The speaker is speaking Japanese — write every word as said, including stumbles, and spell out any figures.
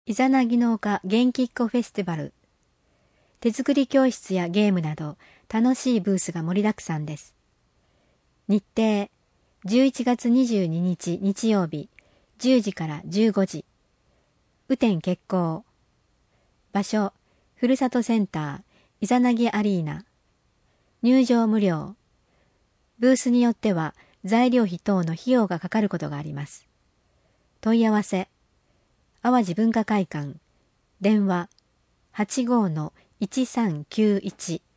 イザナギ農家元気っ子フェスティバル。手作り教室やゲームなど楽しいブースが盛りだくさんです。日程、じゅういちがつにじゅうににち日曜日、じゅうじからじゅうごじ。雨天決行。場所、ふるさとセンター、イザナギアリーナ。入場無料。ブースによっては材料費等の費用がかかることがあります。問い合わせ、淡路文化会館、電話 はちごーのいちさんきゅういち